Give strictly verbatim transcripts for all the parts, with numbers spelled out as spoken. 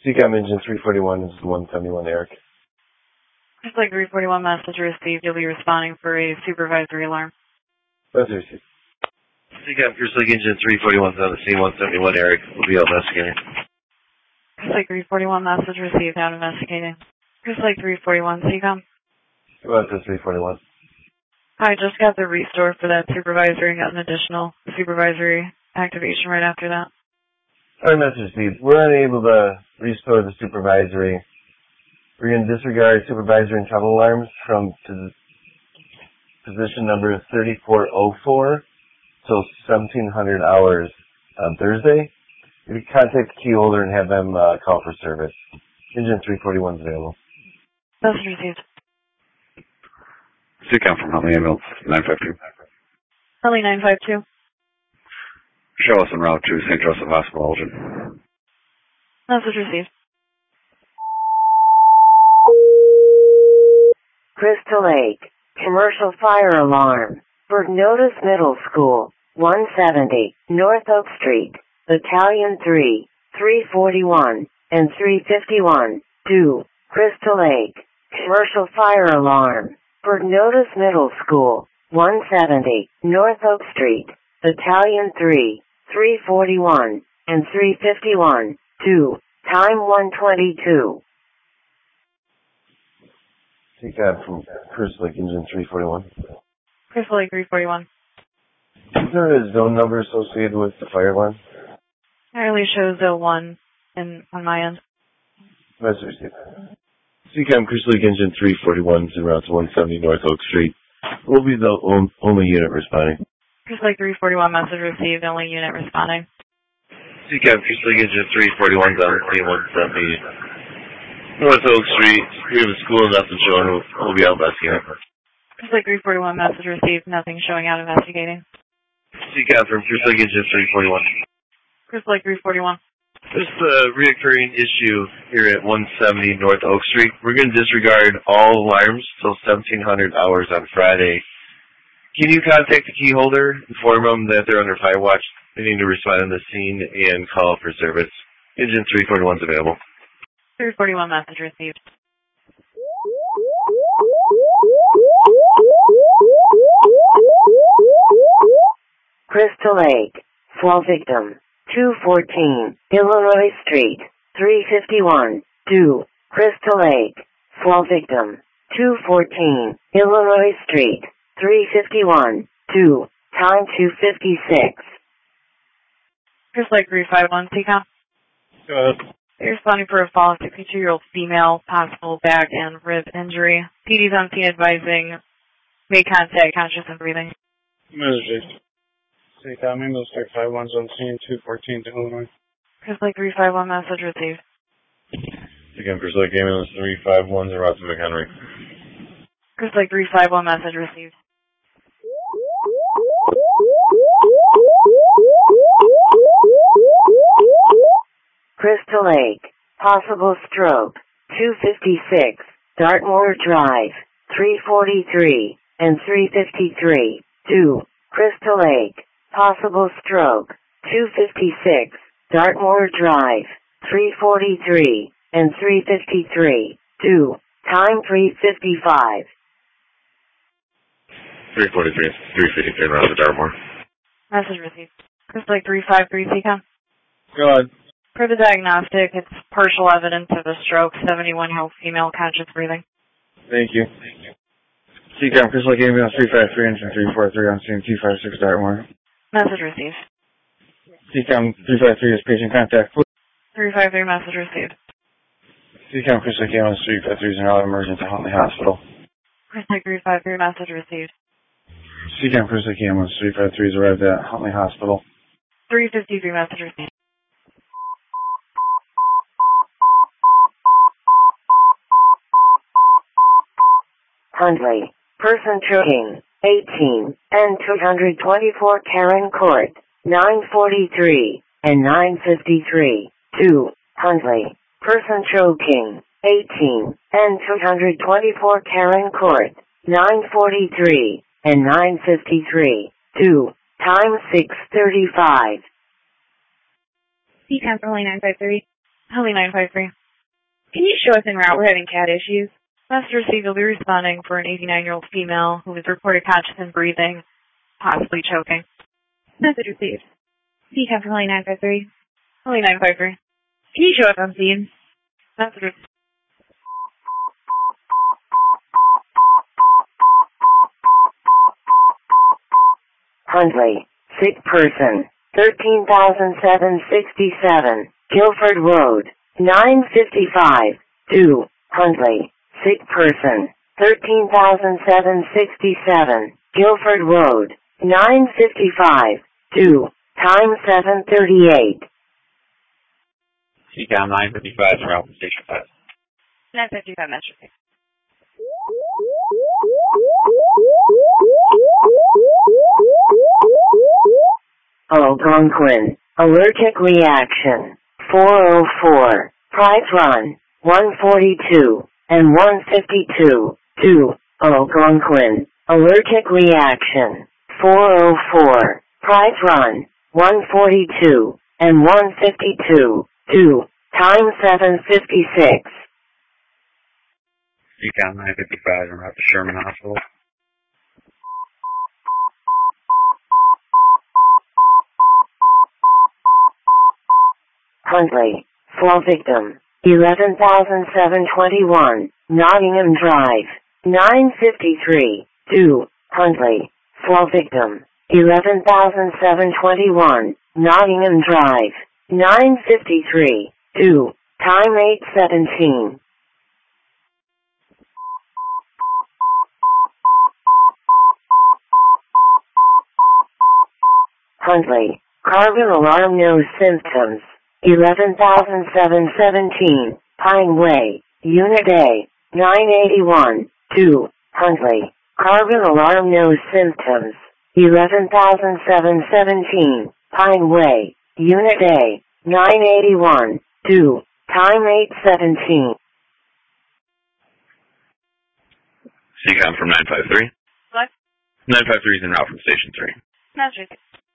C COM engine three forty-one is one seventy-one, Eric. Just like three forty-one message received, you'll be responding for a supervisory alarm. Message received. C COM First Lake engine three forty-one is on the scene, one seventy-one, Eric. We'll be out investigating. Just like three forty-one message received, out investigating. Just like three forty-one, C COM. Go out to three forty-one. I just got the restore for that supervisory and got an additional supervisory activation right after that. Our message received. We're unable to restore the supervisory. We're going to disregard supervisory and travel alarms from pos position number thirty-four oh four till seventeen hundred hours on Thursday. You can contact the key holder and have them uh, call for service. Engine three forty-one is available. Message received. C COM from Huntley Ambulance, nine five two. Huntley nine five two. Show us en route to Saint Joseph Hospital, Elgin. Message received. Crystal Lake, commercial fire alarm. Bergnotis Middle School, one seventy, North Oak Street, Battalion three, three forty-one, and three fifty-one, two, Crystal Lake, commercial fire alarm. Bergnotis Middle School, one seventy, North Oak Street, Battalion three, three forty-one, and three fifty-one, two, time one twenty-two. C COM from Crystal Lake engine three forty-one. Crystal Lake three forty-one. Is there a zone number associated with the fire alarm? It really shows zone one in, on my end. Message received. C COM Crystal Lake engine three forty-one is en route to one seventy North Oak Street. We'll be the on, only unit responding. Crystal Lake three forty-one message received, only unit responding. C COM Crystal Lake engine three forty-one is on the scene, one seventy North Oak Street. We have a school and nothing showing. We'll, we'll be out investigating. Crystal Lake three forty-one message received, nothing showing out investigating. C COM from Crystal Lake engine three forty-one. Crystal Lake three forty-one. Just a reoccurring issue here at one seventy North Oak Street. We're going to disregard all alarms till seventeen hundred hours on Friday. Can you contact the key holder, inform them that they're under fire watch, they need to respond on the scene, and call for service? Engine three forty-one is available. three forty-one message received. Crystal Lake, fall victim, two fourteen, Illinois Street, three fifty-one, two, Crystal Lake, fall victim, two fourteen, Illinois Street, three fifty-one, two, time two fifty-six. Crystal Lake three fifty-one, C COM. Go ahead. You're responding for a fallen sixty-two-year-old female, possible back and rib injury. P D's on scene advising, make contact, conscious and breathing. Message. C COM ambulance three five one's on scene, two fourteen to Illinois. Crystal Lake three fifty-one message received. C COM Crystal Lake ambulance three fifty-one is en route to McHenry. Crystal Lake three fifty-one message received. Crystal Lake, possible stroke, two fifty-six, Dartmoor Drive, three forty-three, and three fifty-three, two, Crystal Lake, possible stroke, two fifty-six, Dartmoor Drive, three forty-three, and three fifty-three, two, time three fifty-five. three forty-three, three fifty-three, around the Dartmoor. Message received. Crystal Lake three fifty-three, C COM. Go ahead. For the diagnostic, it's partial evidence of a stroke, seventy-one-year-old female, conscious breathing. Thank you. C COM Crystal Lake ambulance three fifty-three, engine three forty-three on scene, two fifty-six Dartmoor. Message received. C COM three fifty-three is patient contact. three fifty-three message received. C COM Crystal Lake ambulance three fifty-three is an emergency to Huntley Hospital. Crystal Lake three fifty-three message received. C COM Crystal Lake ambulance three fifty-three is arrived at Huntley Hospital. three fifty-three message received. Huntley, person choking, eighteen, and two twenty-four Karen Court, nine forty-three, and nine fifty-three, two, Huntley, person choking, eighteen, and two twenty-four Karen Court, nine forty-three, and nine fifty-three, two, time six thirty-five. C COM Huntley nine five three. Huntley nine five three. Can you show us en route? We're having cat issues. Message received will be responding for an eighty-nine-year-old female who was reported conscious and breathing, possibly choking. Message received. C C A M from Holly nine five three. Holly nine five three. Can you show us on scene? Message received. Huntley, sick person, thirteen thousand seven hundred sixty-seven, Guilford Road, nine fifty-five, two, Huntley, sick person, thirteen thousand seven hundred sixty-seven, Guilford Road, nine fifty-five, two, time seven thirty-eight. C C A M nine fifty-five from Alpha Station five. nine fifty-five, Metro six. Algonquin, allergic reaction, four oh four, price run, one forty-two, and one fifty-two, two, Algonquin, allergic reaction, four oh four, price run, one forty-two, and one fifty-two, two, time seven fifty-six. C C A M nine fifty-five from Route to Sherman Hospital. Huntley, fall victim, eleven thousand seven hundred twenty-one, Nottingham Drive, nine fifty-three, two, Huntley, fall victim, eleven thousand seven hundred twenty-one, Nottingham Drive, nine fifty-three, two, time eight seventeen. Huntley, carbon alarm no symptoms, eleven thousand seven hundred seventeen, Pine Way, Unit A, nine eighty-one, two, Huntley, carbon alarm no symptoms, eleven thousand seven hundred seventeen, Pine Way, Unit A, nine eighty-one, two, time eight seventeen. C C A M from nine five three. What? nine five three is en route from Station three. Message.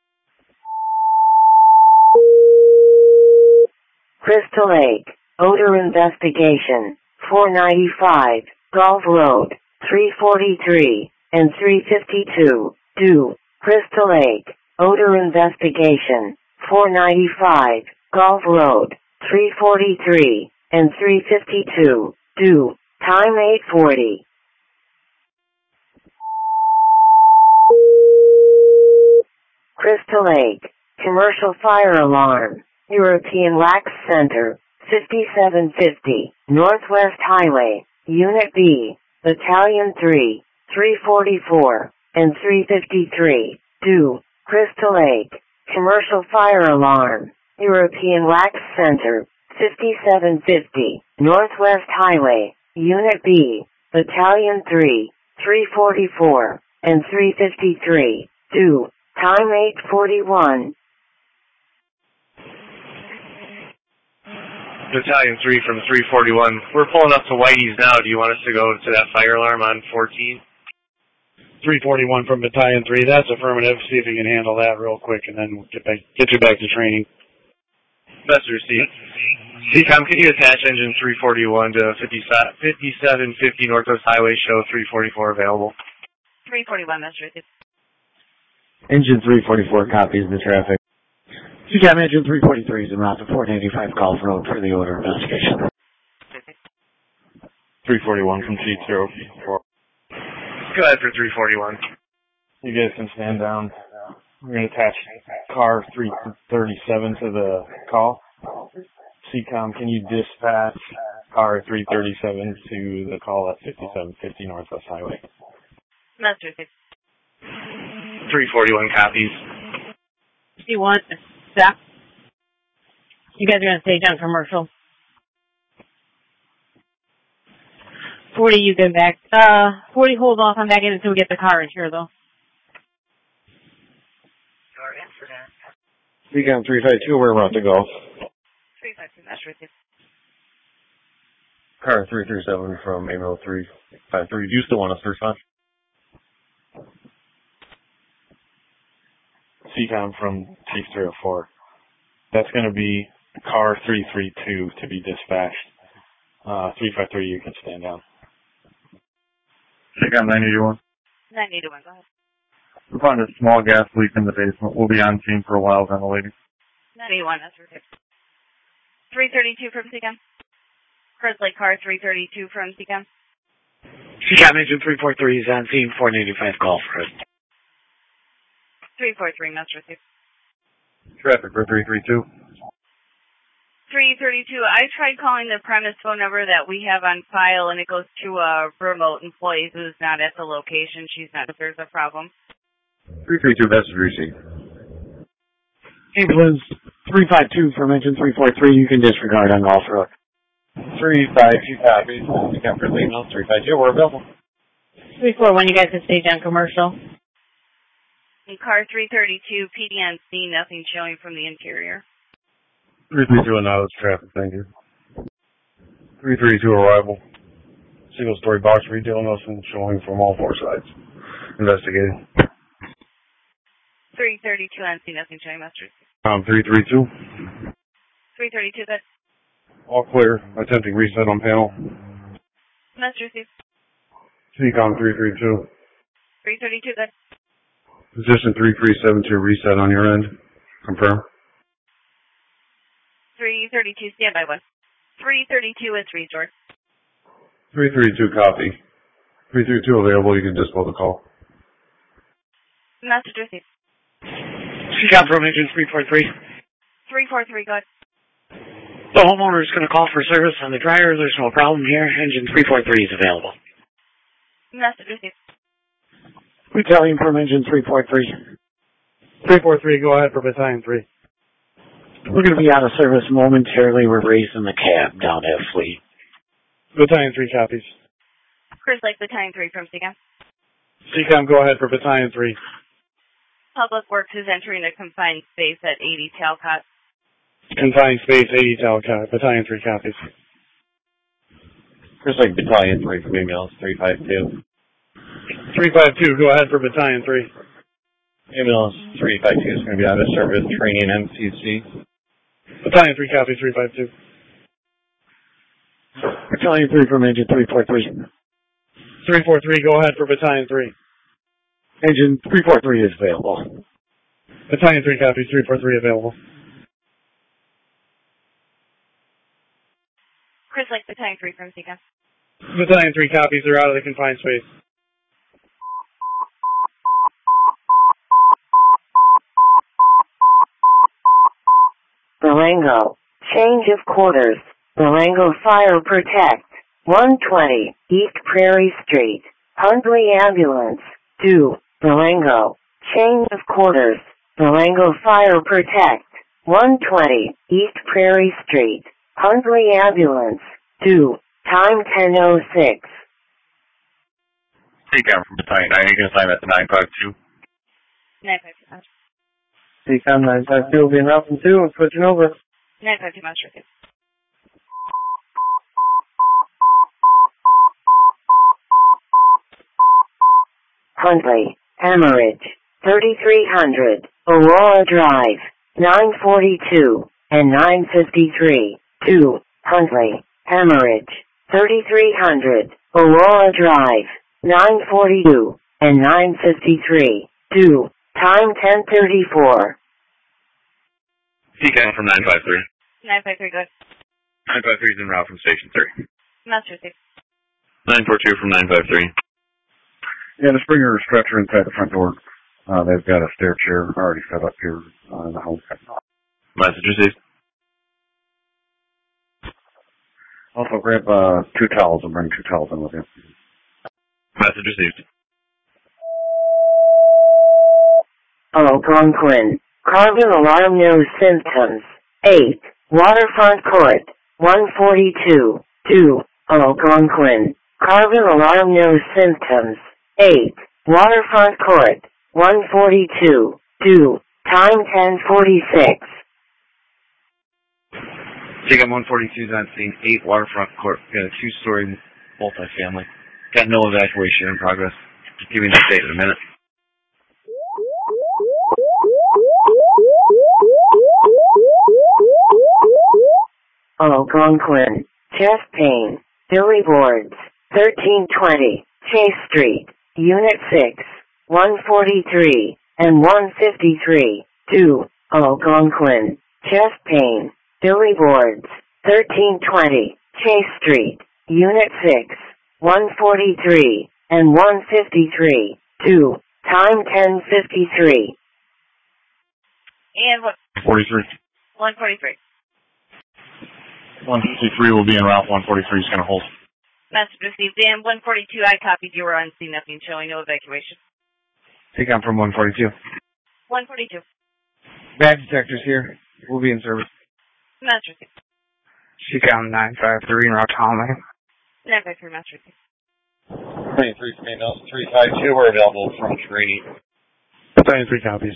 Crystal Lake, odor investigation, four ninety-five, Gulf Road, three forty-three, and three fifty-two, two, Crystal Lake, odor investigation, four ninety-five, Gulf Road, three forty-three, and three fifty-two, two, time eight forty. Crystal Lake, commercial fire alarm, European Wax Center, fifty-seven fifty, Northwest Highway, Unit B, Battalion three, three forty-four, and three fifty-three, two, Crystal Lake, commercial fire alarm, European Wax Center, fifty-seven fifty, Northwest Highway, Unit B, Battalion three, three forty-four, and three fifty-three, two, time eight forty-one. Battalion three from three forty-one. We're pulling up to Whitey's now. Do you want us to go to that fire alarm on fourteen? three forty-one from Battalion three. That's affirmative. See if you can handle that real quick, and then we'll get back, get you back to training. Message received. C C A M, could you attach engine three forty-one to fifty-seven fifty Northwest Highway, show three forty-four available? three forty-one, message received. Engine three forty-four copies the traffic. C C A M engine three forty-three is en route to four eighty-five Gulf Road for the odor investigation. three forty-one from C zero four. Go ahead for three forty-one. You guys can stand down. We're going to attach car three thirty-seven to the call. C C A M, can you dispatch car three thirty-seven to the call at fifty-seven fifty Northwest Highway? Message received. three forty-one copies. You want stop? You guys are going to stay down commercial. forty, you get back. Uh, forty, hold off. I'm back in until we get the car in here, though. C C A M three five two, we're about to go. three five two, that's right. Car three thirty-seven from Amarillo three five three. Do you still want us to respond? C C A M from Chief three oh four. That's going to be car three three two to be dispatched. Uh, three five three, you can stand down. C COM nine eighty-one. nine eighty-one, go ahead. We found a small gas leak in the basement. We'll be on scene for a while ventilating. nine eighty-one, that's perfect. three thirty-two from C COM. Chris Lake car three thirty-two from C COM. C COM engine three four three is on scene, four ninety-five call for it. three four three, Master Receive. Traffic for three three two. three thirty-two, I tried calling the premise phone number that we have on file, and it goes to a remote employee who's not at the location. She's not if there's a problem. three three two, message received. Ambulance three five two from engine three four three, you can disregard on all through it. three five two copies. C COM for email, three five two, we're available. three four one, you guys can stage on commercial. In car three thirty-two, P D on scene, nothing showing from the interior. three three two, and now it's traffic, thank you. three three two, arrival. Single story box retail, nothing showing from all four sides. Investigating. three thirty-two on scene, nothing showing, Master. Um, three three two. three thirty-two, good. All clear. Attempting reset on panel. Master Receive. C COM three three two. three thirty-two, good. Position three three seven two, reset on your end. Confirm. three thirty-two, standby one. three thirty-two is restored. three three two, copy. three three two available, you can disable the call. Message received. C COM from engine three four three. three four three, good. The homeowner is going to call for service on the dryer. There's no problem here. Engine three four three is available. Message received. Battalion from engine three four three. three four three, go ahead for battalion three. We're going to be out of service momentarily. We're raising the cab down at Fleet. Battalion three copies. Chris Lake, battalion three from C COM. C COM, go ahead for battalion three. Public Works is entering a confined space at eighty Talcott. Confined space, eighty Talcott. Battalion three copies. Chris Lake, battalion three from emails, three five two. three five two, go ahead for battalion three. Ambulance three five two is going to be out of service, training M C C. Battalion three copies, three five two. Battalion three from engine three four three. three four three, go ahead for battalion three. Engine three four three is available. Battalion three copies, three four three available. Chris Lake, battalion three from C COM. Battalion three copies, they're out of the confined space. Durango. Change of quarters. Durango Fire Protect. one twenty East Prairie Street. Hundley Ambulance. two. Durango. Change of quarters. Durango Fire Protect. one twenty East Prairie Street. Hundley Ambulance. two. Time ten oh six. C COM from battalion nine, you can assign that to nine five two. nine five two, Master. C COM nine five two will be in route from two and switching over. nine five two, Master Receive. Hundley. Hemorrhage. thirty-three hundred. Aurora Drive. nine forty-two and nine fifty-three. two. Hundley. Hemorrhage. thirty-three hundred. Aurora Drive. nine forty-two and nine fifty-three. two. Time ten thirty-four. C COM from nine five three. nine five three, good. nine five three is en route from station three. Master Receive. nine four two from nine five three. Yeah, the Springer stretcher inside the front door. Uh, they've got a stair chair already set up here uh, in the home. Message received. Also grab uh, two towels and bring two towels in with you. Message received. Algonquin. Carbon alarm no symptoms. eight. Waterfront Court. one forty-two. two. Algonquin. Carbon alarm no symptoms. eight. Waterfront Court. one forty-two. two. Time ten forty-six. C COM one forty-two is on scene, eight Waterfront Court. Got a two-story multifamily. Got no evacuation in progress. Just give me an update in a minute. Algonquin. chest pain, Billy Boards, thirteen twenty, Chase Street, Unit six, one forty-three, and one fifty-three, two, Algonquin, chest pain, Billy Boards, thirteen twenty, Chase Street, Unit six, one forty-three, and one fifty-three, two, time ten fifty-three. And what? forty-three. one forty-three. one fifty-three will be en route. one forty-three is going to hold. Message received. Dan, one forty-two, I copied. You were on scene. Nothing showing. No evacuation. Take on from one forty-two. one forty-two. Bad detectors here. We'll be in service. Message received. C COM nine five three en route to Holland. nine five three, message received. twenty-three females, three five two are available from Trinity. twenty-three copies.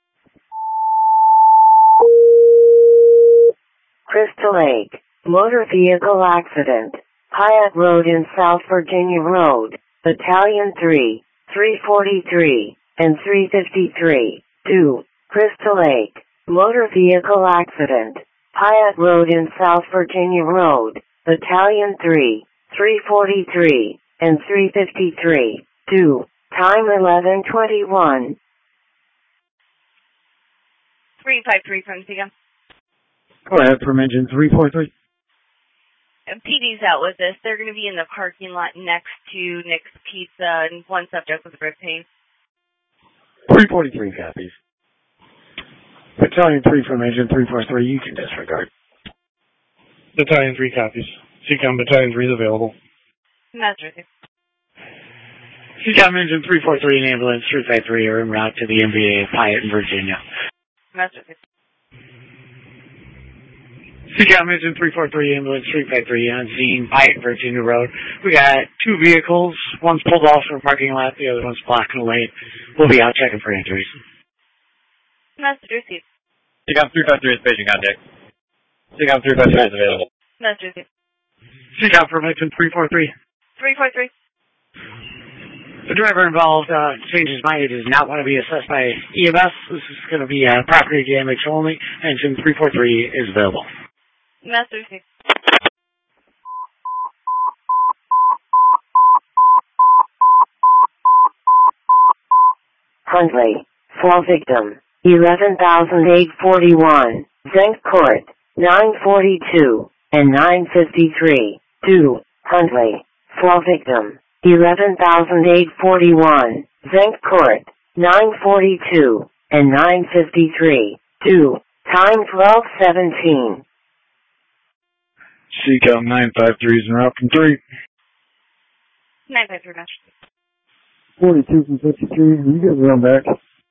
Crystal Lake, motor vehicle accident, Hyatt Road and South Virginia Road, Battalion three, three forty-three, and three fifty-three, two, Crystal Lake, motor vehicle accident, Hyatt Road and South Virginia Road, Battalion three, three forty-three, and three fifty-three, two, time eleven twenty-one. three five three from C COM. Go ahead from engine three four three. And P D's out with this. They're going to be in the parking lot next to Nick's Pizza, and one subject with rib pain. three forty-three copies. Battalion three from engine three four three, you can disregard. Battalion three copies. C COM Battalion three is available. Message received. C COM engine three four three and ambulance three five three are en route to the M V A of Hyatt in Virginia. Message received. C COM engine three four three, ambulance three five three on scene, Hyatt, Virginia Road. We got two vehicles. One's pulled off from a parking lot. The other one's blocking the lane. We'll be out checking for injuries. Message received. C COM three five three is paging contact. C COM three five three is available. Message received. C COM from engine three four three. three four three. The driver involved uh, changed his mind. He does not want to be assessed by E M S. This is going to be uh, property damage only. Engine three four three is available. Message received. Huntley, fall victim, eleven thousand eight forty-one, Zenk Court, nine forty-two, and nine fifty-three, two, Huntley, fall victim, eleven thousand eight forty-one, Zenk Court, nine forty-two, and nine fifty-three, two, time twelve seventeen. C COM nine five three is en route from three. nine five three, message. forty-two from fifty-three, you guys run back.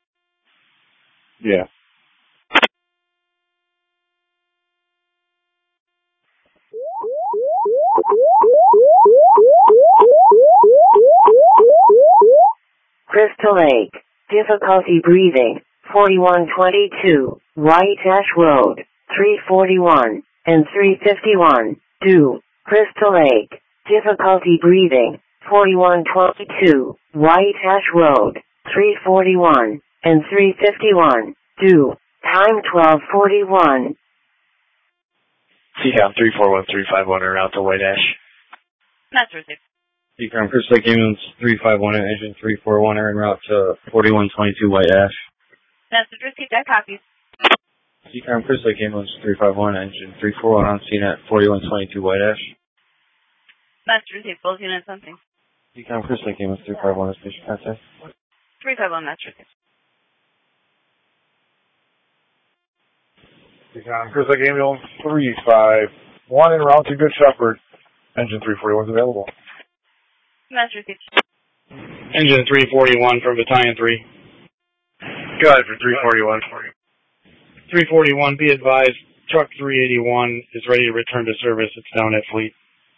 Yeah. Crystal Lake, difficulty breathing, forty-one twenty-two, White Ash Road, three forty-one, and three fifty-one, two, Crystal Lake, difficulty breathing, forty-one twenty-two, White Ash Road, three forty-one, and three fifty-one, two, time twelve forty-one. C COM three four one three five one are out to White Ash. Message received. C COM Crystal Lake ambulance three five one and engine three four one are en route to forty-one twenty-two White Ash. Message received. I copied. C COM Crystal Lake ambulance three five one engine three four one on scene at forty-one twenty-two White Ash. Message received. Both units on scene. C COM Crystal Lake ambulance three five one is patient contact. three five one, message received. C COM Crystal Lake ambulance three five one en route to Good Shepherd. Engine three forty-one is available. Message received. Engine three forty-one from Battalion three. Go ahead for three forty-one. three forty-one, be advised, truck three eighty-one is ready to return to service. It's down at Fleet.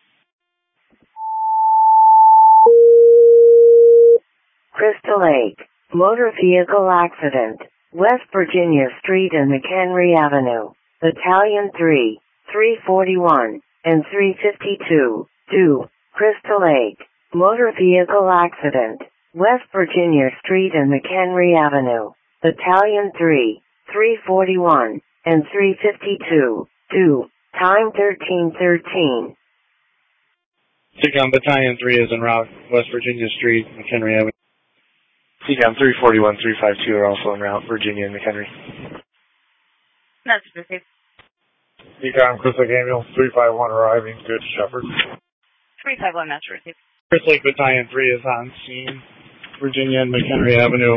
Crystal Lake, motor vehicle accident, West Virginia Street and McHenry Avenue, Battalion three, three forty-one, and three fifty-two, two, Crystal Lake, motor vehicle accident, West Virginia Street and McHenry Avenue, Battalion three, three forty-one, and three fifty-two, two, time thirteen thirteen. C-COM Battalion three is en route, West Virginia Street, McHenry Avenue. C-COM three forty-one, three fifty-two are also en route, Virginia and McHenry. Message received. C-COM Chris Lake Ambulance three five one arriving, Good Shepherd. three five one, message received. Chris Lake Battalion three is on scene, Virginia and McHenry Avenue.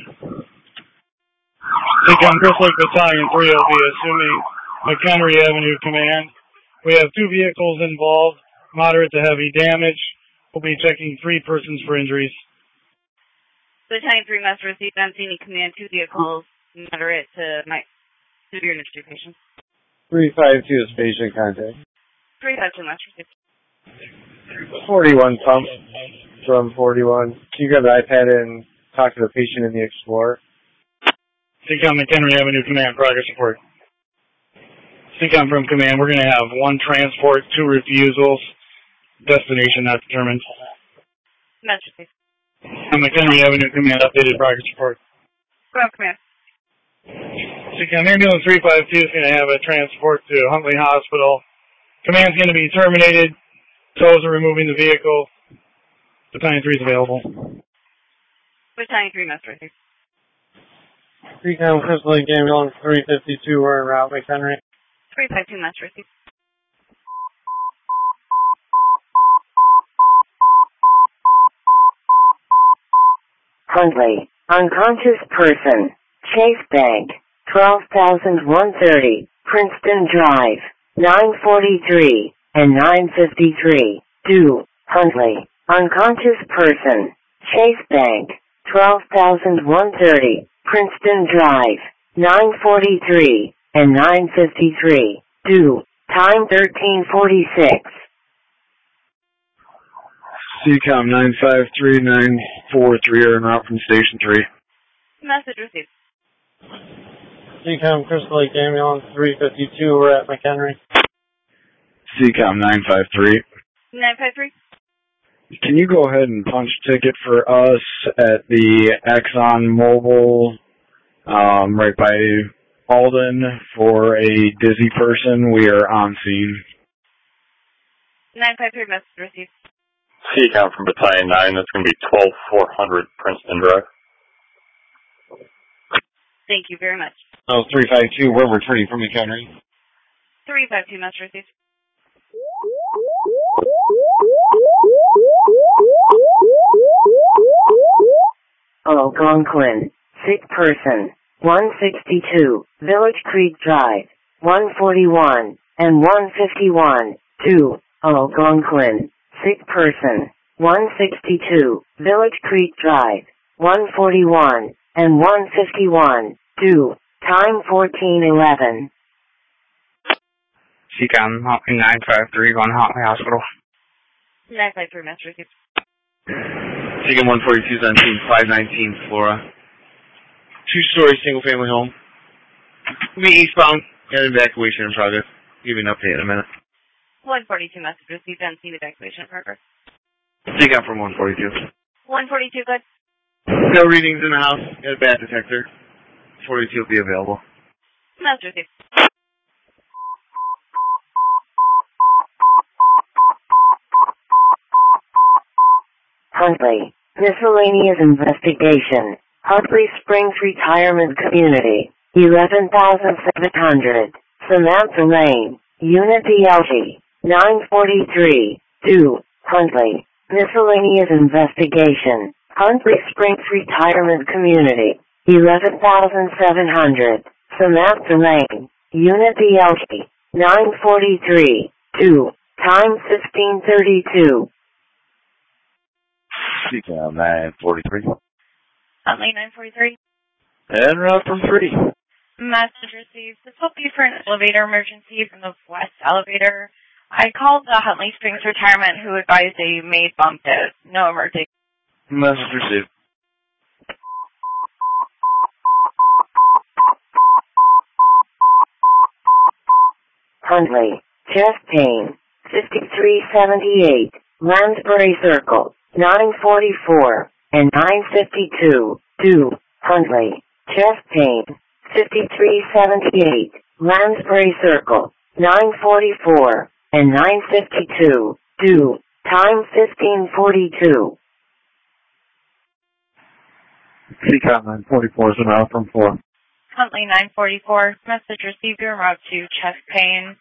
C-COM Chris Lake Battalion three will be assuming McHenry Avenue command. We have two vehicles involved, moderate to heavy damage. We'll be checking three persons for injuries. Battalion three, message received. I'm seeing command two vehicles, moderate to my severe injury patients. three five two is patient contact. three five two, message received. forty-one pump from forty-one. Can you grab the iPad and talk to the patient in the Explorer? C-COM McHenry Avenue command, progress report. C-COM from command, we're going to have one transport, two refusals, destination not determined. Message received. On McHenry Avenue command, updated progress report. From command. C-COM ambulance three five two is going to have a transport to Huntley Hospital. Command's going to be terminated. Tows are removing the vehicle. Battalion three is available. Battalion three, message received. C-COM Chris Lake Ambulance three fifty-two, we're en route, McHenry. three five two, message received. Huntley, unconscious person, Chase Bank, twelve thousand one thirty, Princeton Drive, nine forty-three and nine fifty-three. Do, Huntley, unconscious person, Chase Bank, twelve thousand one thirty, Princeton Drive, nine forty-three and nine fifty-three. Do, time thirteen forty-six. C-COM nine five three nine four three are en route from Station three. Message received. C-COM Chris Lake Ambulance three fifty-two, we're at McHenry. C-COM nine five three. nine five three. Can you go ahead and punch ticket for us at the Exxon Mobil, um, right by Alden for a dizzy person? We are on scene. nine five three, message received. C-COM from Battalion nine, that's going to be twelve four hundred Princeton Drive. Thank you very much. Oh, three five two, we're returning from McHenry. three five two, message received. Algonquin, sick person, one sixty-two, Village Creek Drive, one forty-one and one fifty-one. Two, Algonquin, sick person, one sixty-two, Village Creek Drive, one forty-one and one fifty-one. Two, time fourteen eleven. C-COM nine five three, going to Huntley Hospital. nine five three, message received. C-COM one forty-two is on scene, five nineteen Flora. Two-story single-family home. We'll be eastbound. Got evacuation in progress. Give you an update in a minute. one forty-two, message received. On scene, evacuation in progress. C-COM from one forty-two. one forty-two, good. No readings in the house. Got a bat detector. forty-two will be available. Message received. Huntley, miscellaneous investigation, Huntley Springs Retirement Community, eleven thousand seven hundred, Samantha Lane, Unity L G, nine forty-three. Do, Huntley, miscellaneous investigation, Huntley Springs Retirement Community, eleven thousand seven hundred, Samantha Lane, Unity L G, nine forty-three. Do, time fifteen thirty-two. C-COM nine forty-three. Huntley nine forty-three. En route from three. Message received. This will be for an elevator emergency from the west elevator. I called the Huntley Springs Retirement who advised a maid bumped out. No emergency. Message received. Huntley, chest pain, fifty-three seventy-eight, Lansbury Circle, nine forty-four and nine fifty-two. Do, Huntley, chest pain, fifty-three seventy-eight, Lansbury Circle, nine forty-four and nine fifty-two. Do, time fifteen forty-two. C COM nine forty-four is an out from four. Huntley nine forty-four, message received en route to chest pain.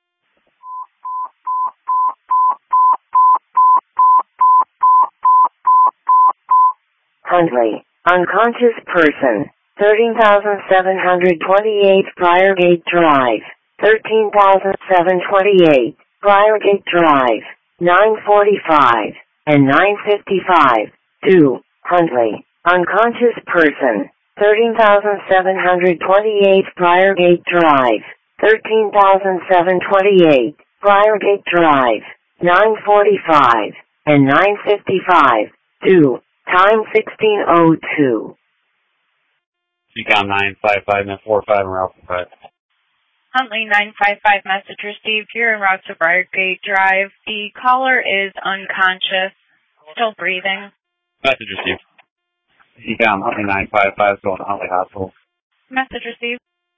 Huntley, unconscious person, thirteen thousand seven hundred twenty-eight Briargate Drive, thirteen thousand seven hundred twenty-eight Briargate Drive, nine forty-five and nine fifty-five, two, Huntley, unconscious person, thirteen thousand seven hundred twenty-eight Briargate Drive, thirteen thousand seven hundred twenty-eight Briargate Drive, nine forty-five and nine fifty-five, two, time sixteen oh two. C COM nine five five and four five and route for five. Huntley nine five five, message received. You're en route to Briargate Drive. The caller is unconscious, still breathing. Message received. C COM Huntley nine five five going to Huntley Hospital. Message received.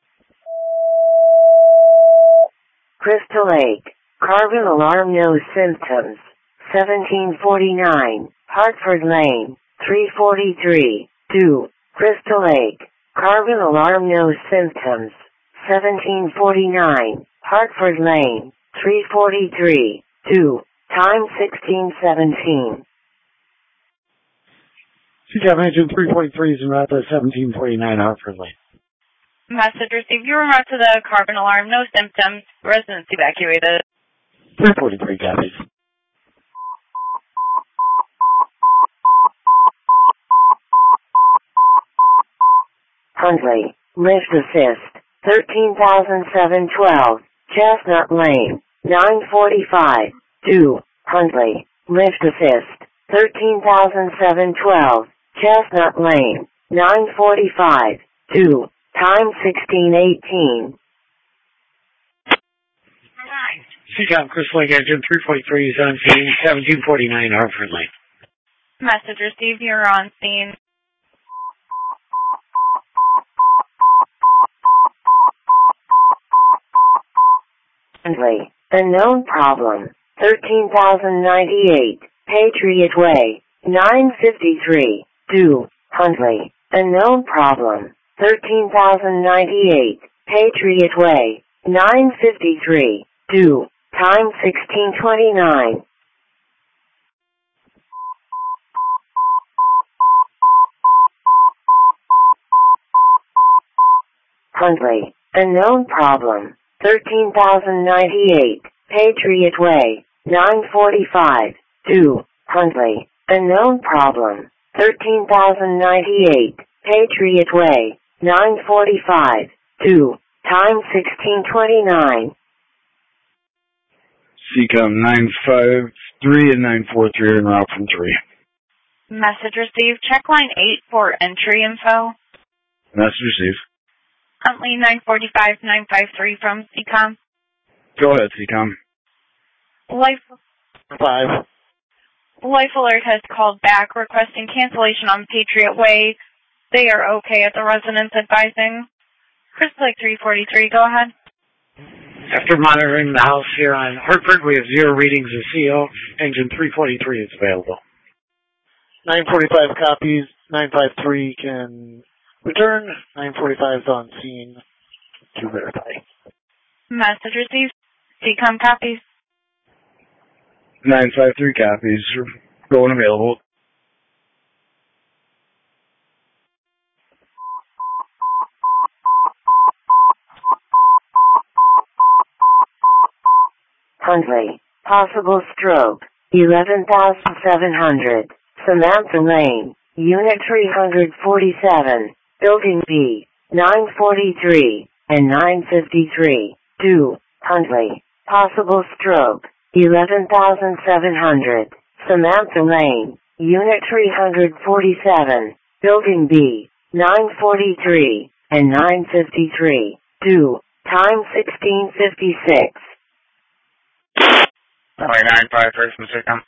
Crystal Lake, carbon alarm, no symptoms, seventeen forty-nine, Hartford Lane, three forty-three, two, Crystal Lake, carbon alarm, no symptoms, seventeen forty-nine, Hartford Lane, three forty-three, two, time sixteen seventeen. C COM engine three forty-three is en route to seventeen forty-nine Hartford Lane. Message received. You're en route to the carbon alarm, no symptoms, residents evacuated. three forty-three copies. Huntley, lift assist, thirteen thousand seven hundred twelve, Chestnut Lane, nine forty-five, two, Huntley, lift assist, thirteen thousand seven hundred twelve, Chestnut Lane, nine forty-five, two, time sixteen eighteen. C COM Crystal Lake engine three forty-three is on scene, seventeen forty-nine Hartford Lane. Message received. You're on scene. Huntley, unknown problem, thirteen thousand ninety-eight, Patriot Way, nine fifty-three, two, Huntley, unknown problem, thirteen thousand ninety-eight, Patriot Way, nine fifty-three, two, time sixteen twenty-nine. Huntley, unknown problem, thirteen thousand ninety-eight, Patriot Way, nine forty-five, two, Huntley, unknown problem, thirteen thousand ninety-eight, Patriot Way, nine forty-five, two, time sixteen twenty-nine. C COM nine five three and nine four three are en route from three. Message received. Check line eight for entry info. Message received. Huntley nine forty-five nine five three from C COM. Go ahead, C COM. Life Five. Life Alert has called back requesting cancellation on Patriot Way. They are okay at the residence advising. Crystal Lake three forty-three, go ahead. After monitoring the house here on Hartford, we have zero readings of C O. Engine three forty-three is available. nine forty-five copies. nine five three can return. nine forty-five is on scene to verify. Message received. C COM copies. nine five three copies. Going available. Huntley, possible stroke, eleven thousand seven hundred, Samantha Lane, Unit three forty-seven, Building B, nine forty-three and nine fifty-three, two, Huntley, possible stroke, eleven thousand seven hundred, Samantha Lane, Unit three forty-seven, Building B, nine forty-three and nine fifty-three, two, time sixteen fifty-six. Huntley nine five three from C COM.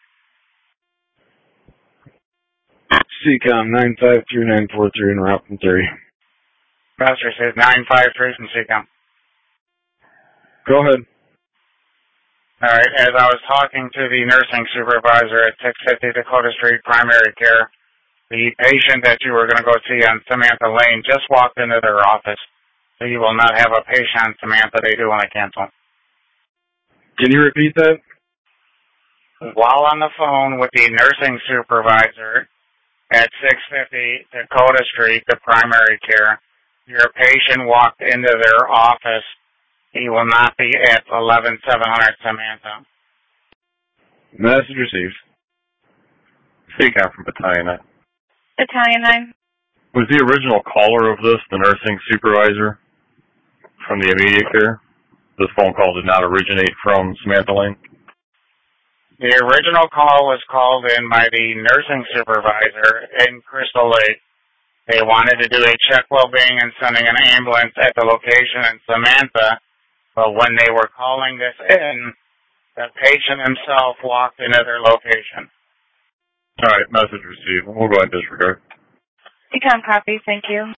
C COM nine five three nine four three en route from three. Roger says nine five three from C COM. Go ahead. Alright, as I was talking to the nursing supervisor at six fifty Dakota Street Primary Care, the patient that you were going to go see on Samantha Lane just walked into their office. So you will not have a patient on Samantha. They do want to cancel. Can you repeat that? While on the phone with the nursing supervisor at six fifty Dakota Street, the primary care, your patient walked into their office. He will not be at eleven seven hundred Samantha. Message received. Speak out from Battalion nine. Battalion nine. Was the original caller of this the nursing supervisor from the immediate care? This phone call did not originate from Samantha Lane? The original call was called in by the nursing supervisor in Crystal Lake. They wanted to do a check well-being and sending an ambulance at the location in Samantha, but when they were calling this in, the patient himself walked into their location. All right, message received. We'll go ahead and disregard. Econ copy, thank you.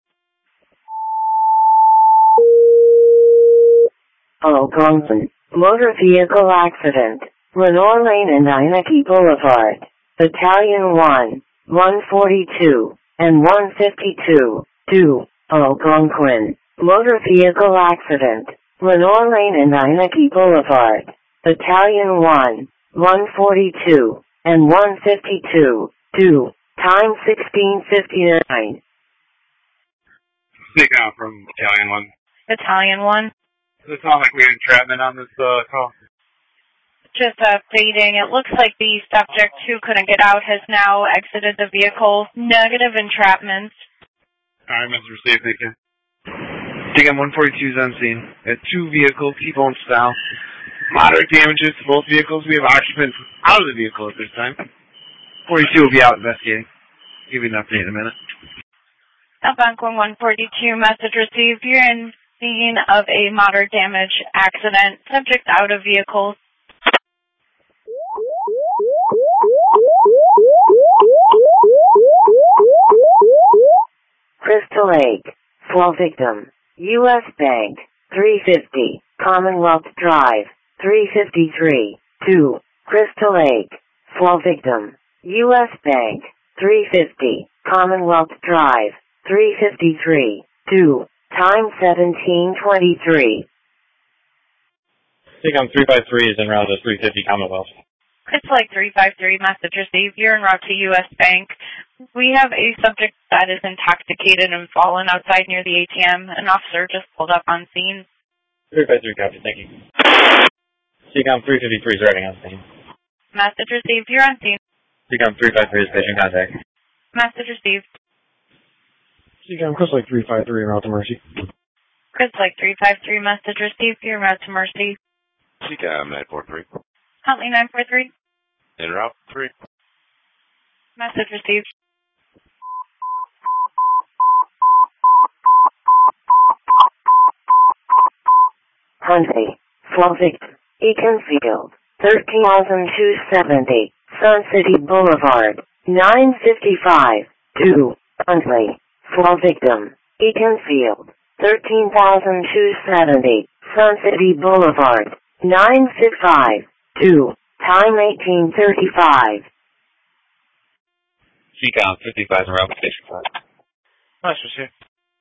Algonquin. Motor vehicle accident. Lenore Lane and Inaki Boulevard. Battalion one, one forty-two, and one fifty-two, two, Algonquin. Motor vehicle accident. Lenore Lane and Inaki Boulevard. Battalion one, one forty-two, and one fifty-two, two, time sixteen fifty-nine. Speak out from Battalion one. Battalion one. Does it sound like we had entrapment on this uh, call? Just updating. It looks like the subject who couldn't get out has now exited the vehicle. Negative entrapment. All right, Mister Received, thank you. T M one forty-two is on scene at two vehicles, T-bone style. Moderate damages to both vehicles. We have occupants out of the vehicle at this time. forty-two will be out investigating. Give you an update in a minute. Algonquin one forty-two, message received. You're in scene of a moderate damage accident. Subject out of vehicle. Crystal Lake. Fall victim. U S Bank. three fifty. Commonwealth Drive. three fifty-three. two. Crystal Lake. Fall victim. U S Bank. three fifty. Commonwealth Drive. three fifty-three. two. Time seventeen twenty-three. T C O M three five three is en route to three fifty Commonwealth. Crystal Lake three five three, message received. You're en route to U S Bank. We have a subject that is intoxicated and fallen outside near the A T M. An officer just pulled up on scene. three five three, copy, thank you. T C O M three fifty-three is arriving on scene. Message received. You're on scene. T C O M three five three is patient contact. Message received. T C O M Crystal Lake three five three en route to Mercy. Crystal Lake three five three, message received. You're en route to Mercy. T C O M nine four three. Huntley nine four three. En route three. Message received. Huntley. Fall victim. Eatonfield. thirteen thousand two hundred seventy. Sun City Boulevard. nine fifty-five. two. Huntley. Fall victim. Eatonfield. thirteen thousand two hundred seventy. Sun City Boulevard. nine fifty-five. two. Time eighteen thirty-five. C COM fifty-five en route to station five. Nice to see.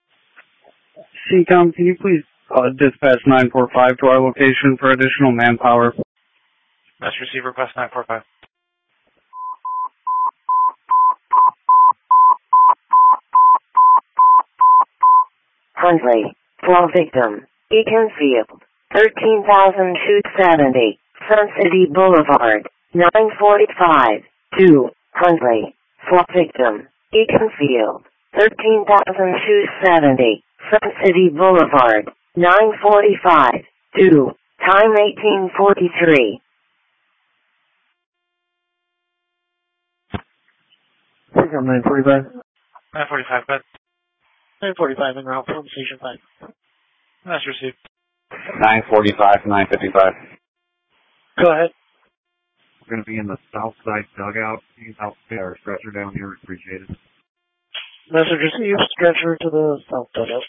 C COM, can you please uh, dispatch nine four five to our location for additional manpower? Master receive request nine four five. Huntley. Fall victim. Eatonfield. thirteen thousand two hundred seventy. Sun City Boulevard. nine forty-five. two. Huntley. Fall victim. Eatonfield. thirteen thousand two hundred seventy. Sun City Boulevard. nine forty-five. two. Time eighteen forty-three. T C O M nine forty-five. nine forty-five, bed. nine forty-five en route from station five. Master received. nine forty-five to nine fifty-five. Go ahead. We're going to be in the south side dugout. You can help get our stretcher down here. Appreciate it. Message received. Stretcher to the south dugout.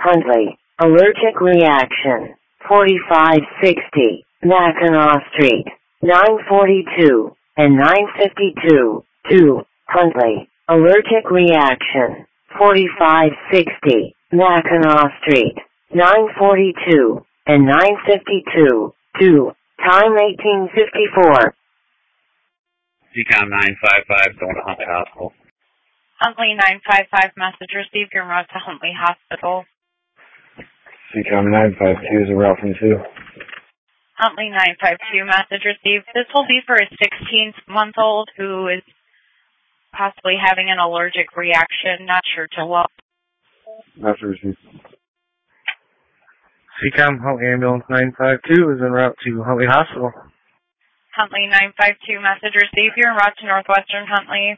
Huntley, allergic reaction, forty-five sixty, Mackinac Street, nine forty-two, and nine fifty-two, two, Huntley, allergic reaction, forty-five sixty, Mackinac Street, nine forty-two, and nine fifty-two, two, time eighteen fifty-four. C COM nine five five going to Huntley Hospital. Huntley nine five five, message received. You're en route to Huntley Hospital. C COM nine five two is en route from two. Huntley nine five two, message received. This will be for a sixteen-month-old who is possibly having an allergic reaction. Not sure to what. Message received. C COM Huntley Ambulance nine five two is en route to Huntley Hospital. Huntley nine five two, message received. You're en route to Northwestern Huntley.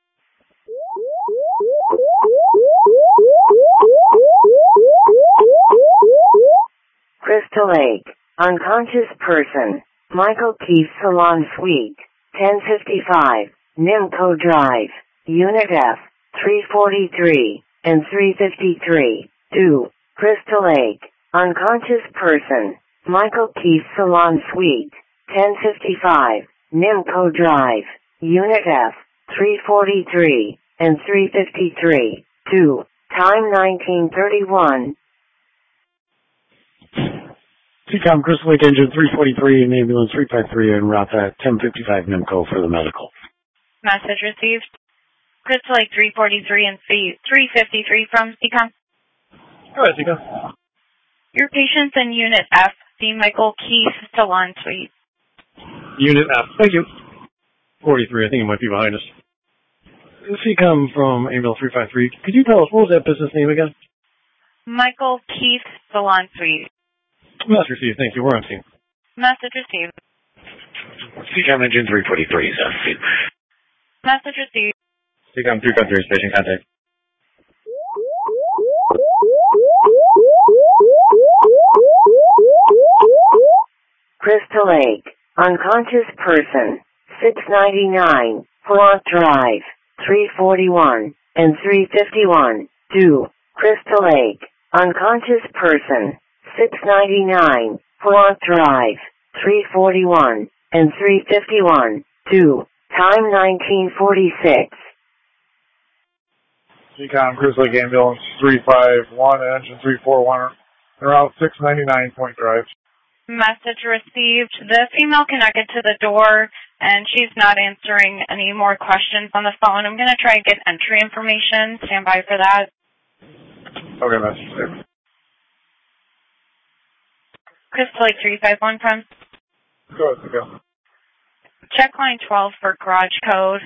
Crystal Lake, unconscious person, Michael Keith Salon Suite, ten fifty-five, Nimco Drive, Unit F, three forty-three, and three fifty-three, two, Crystal Lake, unconscious person, Michael Keith Salon Suite, ten fifty-five, Nimco Drive, Unit F, three forty-three, and three fifty-three, two, time nineteen thirty-one. C COM Crystal Lake Engine three forty-three and Ambulance three five three en route at ten fifty-five Nimco for the medical. Message received. Crystal Lake three forty-three and three fifty-three from C COM. All right, C COM. Your patient's in Unit F, the Michael Keith Salon Suite. Unit F, thank you. forty-three, I think it might be behind us. C COM from Ambulance three five three. Could you tell us, what was that business name again? Michael Keith Salon Suite. Message received, thank you. We're on scene. Message received. C COM Engine three forty-three is on scene. Message received. C COM three five three, station contact. Crystal Lake, unconscious person, six ninety-nine, Plot Drive, three forty-one, and three fifty-one, two, Crystal Lake, unconscious person, six ninety-nine, Plot Drive, three forty-one, and three fifty-one, two, time nineteen forty-six. C COM Crystal Lake Ambulance three five one, engine three four one, route six ninety-nine, Point Drive. Message received. The female connected to the door, and she's not answering any more questions on the phone. I'm going to try and get entry information. Stand by for that. Okay, message received. Crystal Lake three five one from. Go ahead, go. Check line twelve for garage code.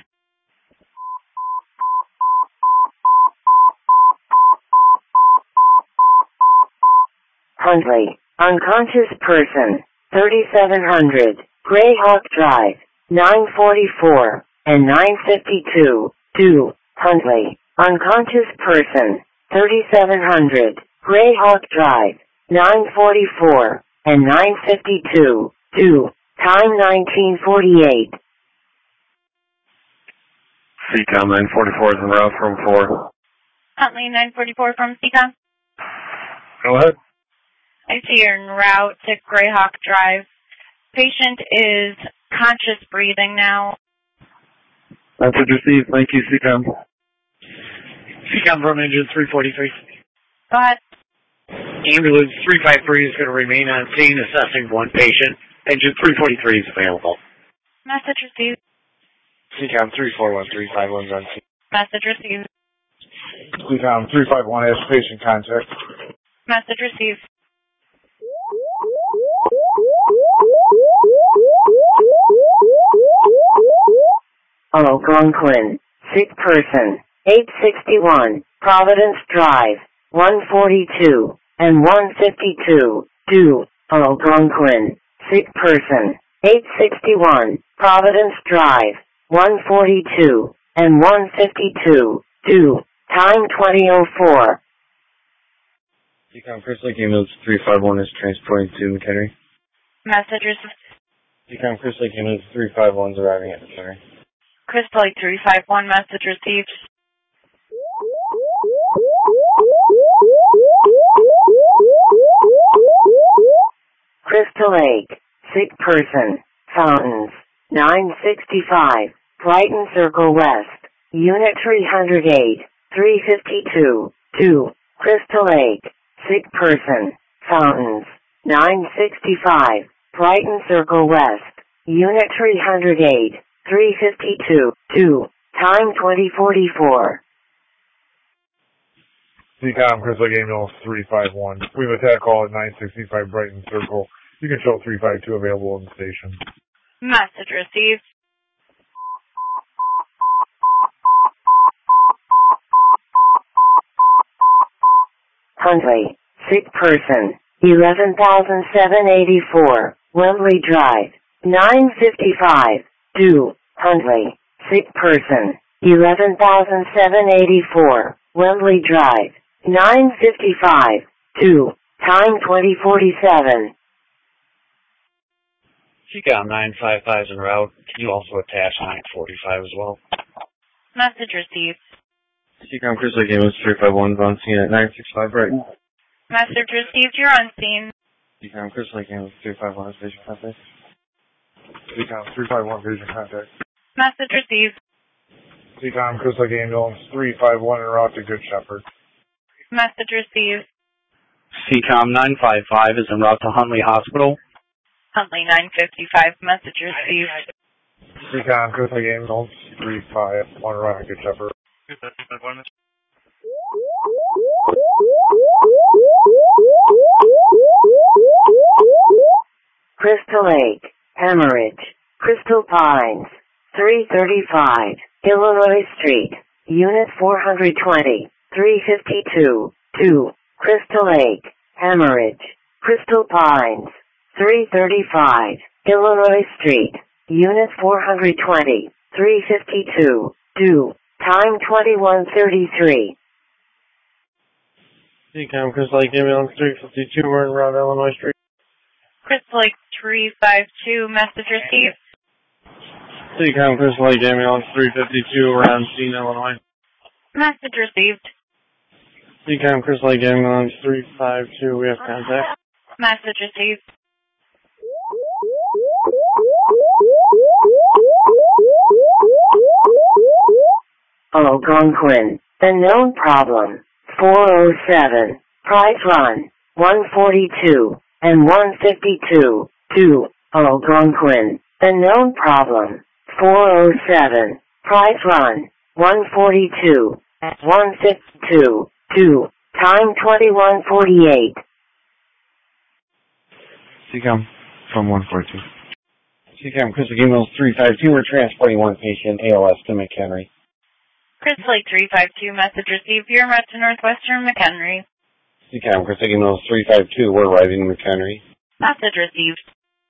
Huntley, unconscious person, thirty-seven hundred, Greyhawk Drive, nine forty-four, and nine fifty-two, two, Huntley, unconscious person, thirty-seven hundred, Greyhawk Drive, nine forty-four, and nine fifty-two, two, time nineteen forty-eight. C COM nine forty-four is en route from four. Huntley nine forty-four from C COM. Go ahead. I see you're en route to Greyhawk Drive. Patient is conscious breathing now. Message received. Thank you, C COM. C COM from Engine three forty-three. Go ahead. Ambulance three five three is going to remain on scene assessing one patient. Engine three forty-three is available. Message received. C COM three four one three five one is on scene. Message received. C COM three five one has patient contact. Message received. Algonquin, sick person, eight sixty-one, Providence Drive, one forty-two, and one fifty-two, two, Algonquin, sick person, eight sixty-one, Providence Drive, one forty-two, and one fifty-two, two, time twenty oh four. C COM Crystal Lake Ambulance three five one is transporting to McHenry. Message received. C COM Crystal Lake Ambulance three five one is arriving at McHenry. Crystal Lake three five one, message received. Crystal Lake, sick person, Fountains, nine sixty-five, Brighton Circle West, Unit three oh eight, three fifty-two, two, Crystal Lake, sick person, Fountains, nine sixty-five, Brighton Circle West, Unit three oh eight, three fifty-two, two, time twenty forty-four. C COM, Crystal Lake Ambulance three five one. We have a tag call at nine sixty-five Brighton Circle. You can show three five two available in the station. Message received. Huntley, sick person, eleven thousand seven hundred eighty-four, Wembley Drive, nine fifty-five, two, Huntley, sick person, eleven thousand seven hundred eighty-four, Wembley Drive, nine fifty-five, two, time twenty forty-seven. C COM nine five five is en route. Can you also attach nine forty-five as well? Message received. C COM Crystal Lake Ambulance three five one is on scene at nine sixty-five Brighton. Message received. You're on scene. C COM Crystal Lake Ambulance three five one is patient contact. C COM three five one patient contact. Message received. C COM Crystal Lake Ambulance three five one en route to Good Shepherd. Message received. C COM nine five five is en route to Huntley Hospital. Huntley nine fifty-five. Message received. C COM Crystal Lake Ambulance three five one en route to Good Shepherd. Crystal Lake, Hemorrhage, Crystal Pines, three thirty-five, Illinois Street, Unit four twenty, three fifty-two, two, Crystal Lake, Hemorrhage, Crystal Pines, three thirty-five, Illinois Street, Unit four twenty, three fifty-two, two, time twenty-one thirty-three. C COM Crystal Lake Ambulance three fifty-two, we're en route to Illinois Street. Crystal Lake three five two. Message received. C COM Crystal Lake Ambulance three fifty-two, we're on scene, Illinois. Message received. C COM Crystal Lake Ambulance three five two, we have contact. Message received. Algonquin, unknown problem, four oh seven, Price Run, one forty-two, and one fifty-two, two, Algonquin, unknown problem, four oh seven, Price Run, one forty-two, and one fifty-two, two, time twenty-one forty-eight. C COM from one forty-two. C COM Crystal Lake Ambulance three five two, we're transporting one patient, A L S to McHenry. Crystal Lake three five two. Message received. You're en route to Northwestern McHenry. C COM Crystal Lake Ambulance three five two, we're arriving in McHenry. Message received.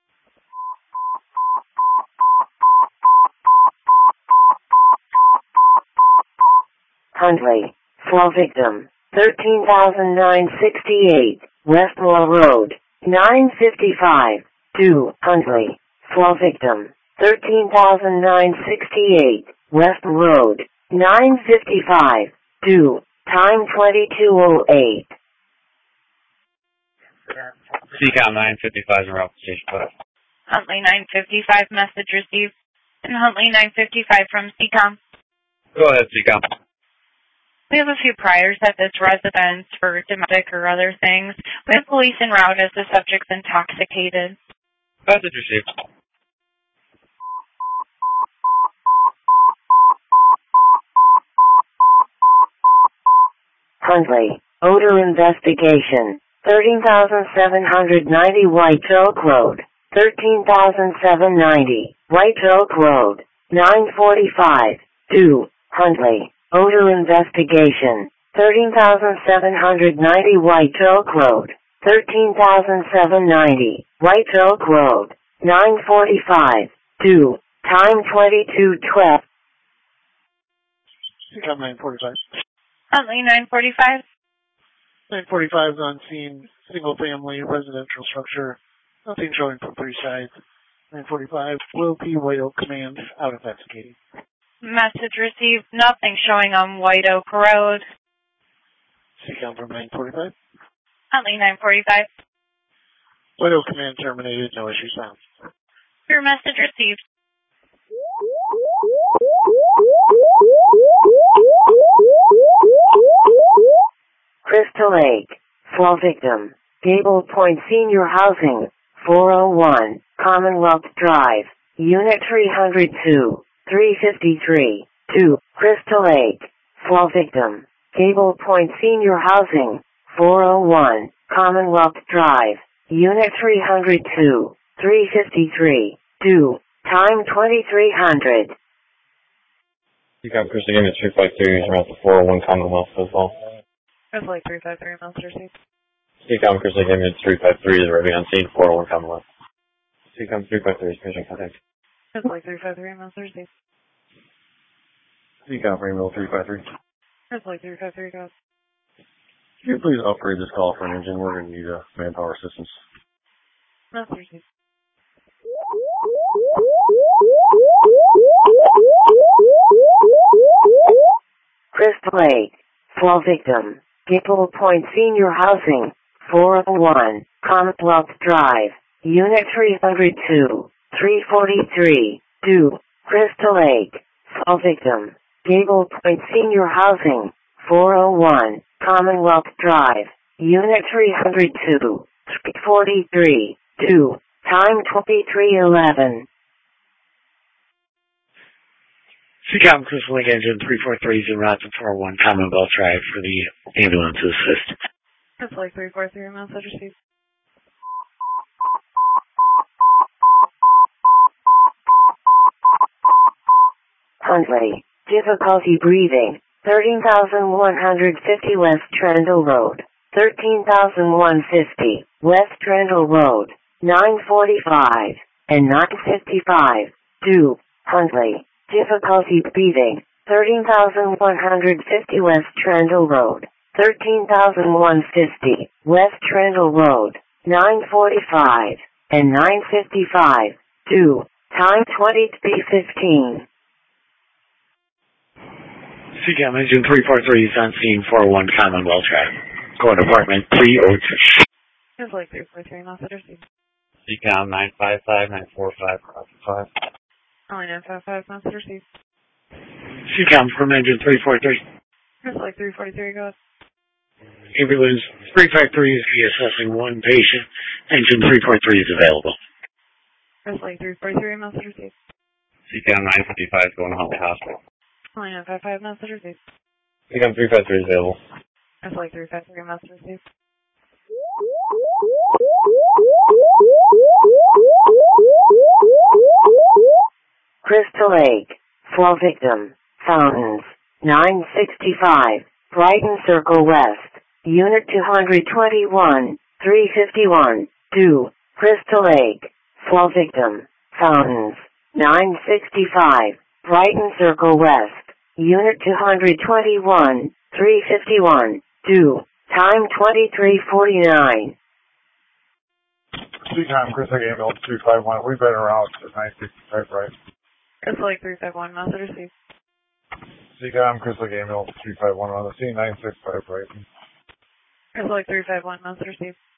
Huntley, fall victim, thirteen thousand nine hundred sixty-eight, Westmore Road, nine fifty-five, two, Huntley, fall victim, thirteen thousand nine hundred sixty-eight, West Road, nine fifty-five, two, time twenty-two oh eight. C COM nine fifty-five is en route to station five. Huntley nine fifty-five. Message received. And Huntley nine fifty-five from C COM. Go ahead, C COM. We have a few priors at this residence for domestic or other things. We have police en route as the subject's intoxicated. Message received. Huntley, odor investigation, thirteen thousand seven hundred ninety White Oak Road, thirteen thousand seven hundred ninety White Oak Road, nine forty-five, two, Huntley, odor investigation, thirteen thousand seven hundred ninety White Oak Road, thirteen thousand seven hundred ninety White Oak Road, nine forty-five, two, time twenty-two twelve. C COM nine forty-five. Huntley nine forty-five. nine forty-five is on scene, single family residential structure. Nothing showing from three sides. nine forty-five, will be White Oak Command out investigating. Message received. Nothing showing on White Oak Road. C COM from nine forty-five. Huntley nine forty-five. Widow command terminated. No issues found. Your message received. Crystal Lake. Fall victim. Gable Point Senior Housing. four oh one. Commonwealth Drive. Unit three oh two. three fifty-three. two. Crystal Lake. Fall victim. Gable Point Senior Housing. four oh one. Commonwealth Drive. Unit three oh two. three fifty-three. two. Time twenty-three hundred. You got Crystal Game at three five three, around the four oh one Commonwealth as well. Crystal Lake three five three, Master Steve. Seacom Crystal Game at three five three is already on scene, four oh one Commonwealth. Seacom three five three is finishing contact. Crystal Lake three five three, Master Steve. Seacom Rainbow three five three. Crystal Lake three five three, goes. Can you please upgrade this call for an engine? We're going to need uh, manpower assistance. Master Steve. Crystal Lake. Fall victim. Gable Point Senior Housing. four oh one. Commonwealth Drive. Unit three oh two. three forty-three. two. Crystal Lake. Fall victim. Gable Point Senior Housing. four oh one. Commonwealth Drive. Unit three oh two. three forty-three. two. Time twenty-three eleven. Seacom Crystal Lake engine three four three is en route to four oh one Commonwealth Drive for the ambulance to assist. Crystal Lake three four three, Master Steve. Huntley. Difficulty breathing. thirteen thousand one hundred fifty West Trendle Road. thirteen thousand one hundred fifty West Trendle Road. nine forty-five and nine fifty-five. two. Huntley. Difficulty breathing. thirteen thousand one hundred fifty West Trendle Road. thirteen thousand one hundred fifty West Trendle Road. nine forty-five and nine fifty-five. two. Time twenty-three fifteen. Seacom engine three four three is on scene, four oh one Commonwealth Drive. Going to apartment three oh two. Crystal Lake three four three, Master Steve. Seacom nine five five, nine four five, five. Only nine five five, Master Steve. Seacom from engine three four three. Crystal Lake three forty-three, goes. Ambulance three five three is reassessing one patient. Engine three four three is available. Crystal Lake three forty-three, Master Steve. Seacom nine fifty-five going to Huntley Hospital. Only nine five five, Master Steve. Seacom three five three is available. Crystal Lake three five three, Master Steve. Crystal Lake. Fall victim. Fountains. nine sixty-five. Brighton Circle West. Unit two twenty-one. three fifty-one. two. Crystal Lake. Fall victim. Fountains. nine sixty-five. Brighton Circle West. Unit two twenty-one. three fifty-one. two. Time twenty-three forty-nine. Seacom Crystal Lake ambulance three five one. We've been around at nine sixty-five, right? Crystal Lake three five one, Master Steve. Seacom Crystal Lake ambulance three five one on the scene, nine six five, right? Crystal Lake three five one, Master Steve.